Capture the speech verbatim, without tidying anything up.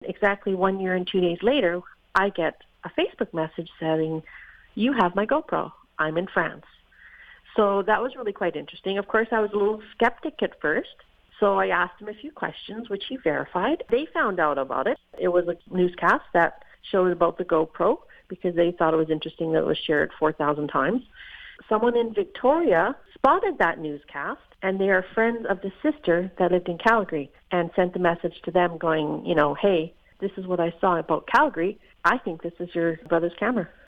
exactly one year and two days later, I get a Facebook message saying, "You have my GoPro. I'm in France." So that was really quite interesting. Of course, I was a little skeptic at first. So I asked him a few questions, which he verified. They found out about it. It was a newscast that showed about the GoPro because they thought it was interesting that it was shared four thousand times. Someone in Victoria spotted that newscast, and they are friends of the sister that lived in Calgary, and sent a message to them going, you know, "Hey, this is what I saw about Calgary. I think this is your brother's camera."